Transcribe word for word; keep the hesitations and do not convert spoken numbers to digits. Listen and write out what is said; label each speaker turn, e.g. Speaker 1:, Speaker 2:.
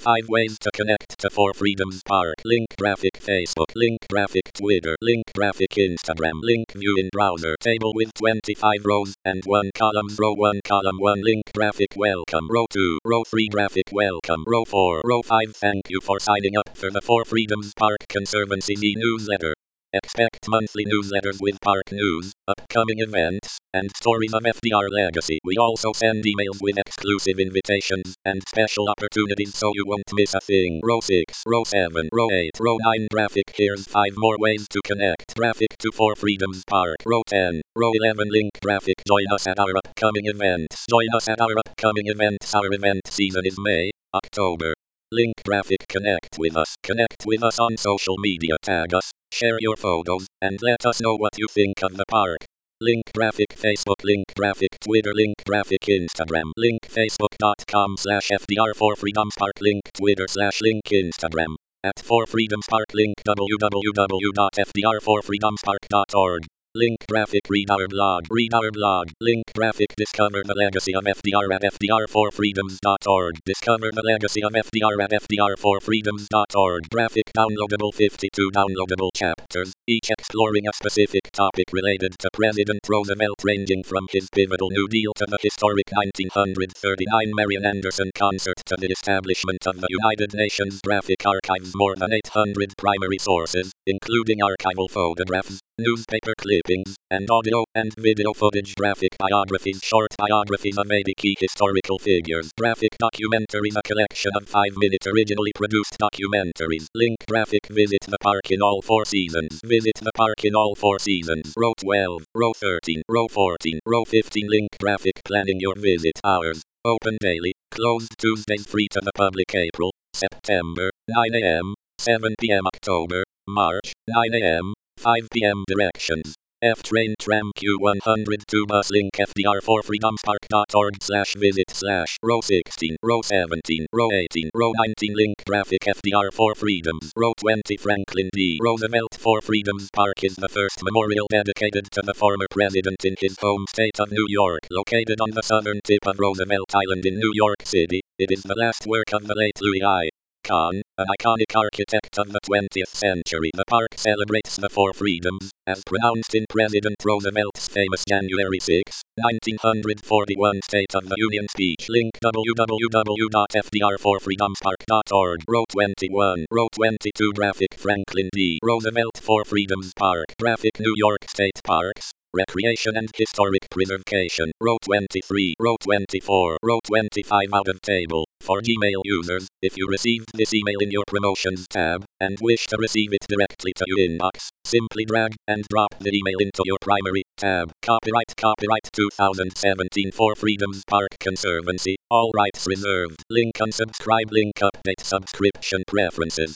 Speaker 1: five ways to connect to Four Freedoms Park. Link graphic Facebook. Link graphic Twitter. Link graphic Instagram. Link view in browser. Table with twenty-five rows and one column. Row one column one. Link graphic welcome. Row two. Row three graphic welcome. Row four. Row five. Thank you for signing up for the Four Freedoms Park Conservancy e-newsletter. Expect monthly newsletters with park news, upcoming events, and stories of F D R legacy. We also send emails with exclusive invitations and special opportunities so you won't miss a thing. Row six, row seven, row eight, row nine graphic. Here's five more ways to connect. Graphic to Four Freedoms Park. Row ten, row eleven link graphic. Join us at our upcoming events. Join us at our upcoming events. Our event season is May, October. Link graphic. Connect with us. Connect with us on social media. Tag us, share your photos, and let us know what you think of the park. Link graphic Facebook. Link graphic Twitter. Link graphic Instagram. Link facebook.com slash FDR Four Freedoms Park. Link Twitter slash link Instagram at Four Freedoms Park. Link w w w dot f d r four freedoms park dot org. Link graphic. Read our blog. Read our blog. Link graphic. Discover the legacy of F D R at f d r four freedoms dot org. Discover the legacy of F D R at f d r four freedoms dot org. Graphic. Downloadable fifty-two downloadable chapters, each exploring a specific topic related to President Roosevelt, ranging from his pivotal New Deal to the historic nineteen thirty-nine Marian Anderson concert to the establishment of the United Nations. Graphic archives more than eight hundred primary sources, including archival photographs, newspaper clippings, and audio and video footage. Graphic biographies. Short biographies of eighty key historical figures. Graphic documentaries. A collection of five-minute originally produced documentaries. Link graphic. Visit the park in all four seasons. Visit the park in all four seasons. Row twelve, row thirteen, row fourteen, row fifteen. Link graphic. Planning your visit hours. Open daily, closed Tuesdays. Free to the public. April, September, nine a m, seven p m October, March, nine a m, five p m Directions: F train tram Q one hundred two bus. Link f d r four freedoms park dot org slash visit slash row sixteen, row seventeen, row eighteen, row nineteen. Link graphic. F D R Four Freedoms. Row twenty. Franklin D. Roosevelt Four Freedoms Park is the first memorial dedicated to the former president in his home state of New York. Located on the southern tip of Roosevelt Island in New York City, it is the last work of the late Louis I. Kahn, an iconic architect of the twentieth century. The park celebrates the Four Freedoms, as pronounced in President Roosevelt's famous January sixth, nineteen forty-one State of the Union speech. Link w w w dot f d r four freedoms park dot org. Row twenty-one, row twenty-two. Graphic. Franklin D. Roosevelt Four Freedoms Park. Graphic. New York State Parks, Recreation and Historic Preservation. Row twenty-three, row twenty-four, row twenty-five. Out of table. For Gmail users, if you received this email in your Promotions tab, and wish to receive it directly to your inbox, simply drag and drop the email into your primary tab. Copyright Copyright twenty seventeen Four Freedoms Park Conservancy, all rights reserved. Link unsubscribe. Link update subscription preferences.